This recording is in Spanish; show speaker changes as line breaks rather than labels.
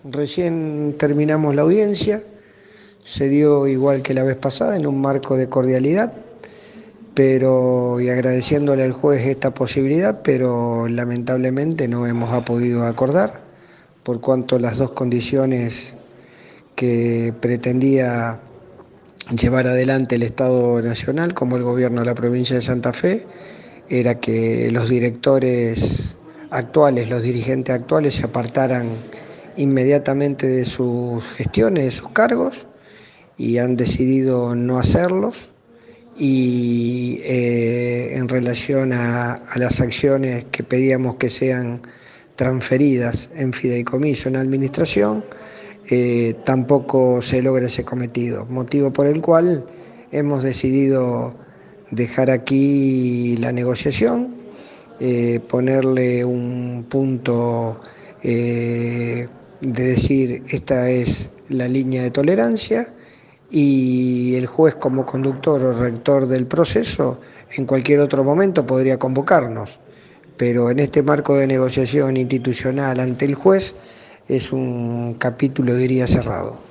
Recién terminamos la audiencia, se dio igual que la vez pasada en un marco de cordialidad, y agradeciéndole al juez esta posibilidad, pero lamentablemente no hemos podido acordar por cuanto las dos condiciones que pretendía llevar adelante el Estado Nacional como el gobierno de la provincia de Santa Fe era que los directores actuales, los dirigentes actuales se apartaran inmediatamente de sus gestiones, de sus cargos, y han decidido no hacerlos. Y en relación a las acciones que pedíamos que sean transferidas en fideicomiso, en administración, tampoco se logra ese cometido, motivo por el cual hemos decidido dejar aquí la negociación, ponerle un punto de decir esta es la línea de tolerancia, y el juez, como conductor o rector del proceso, en cualquier otro momento podría convocarnos, pero en este marco de negociación institucional ante el juez es un capítulo, diría, cerrado.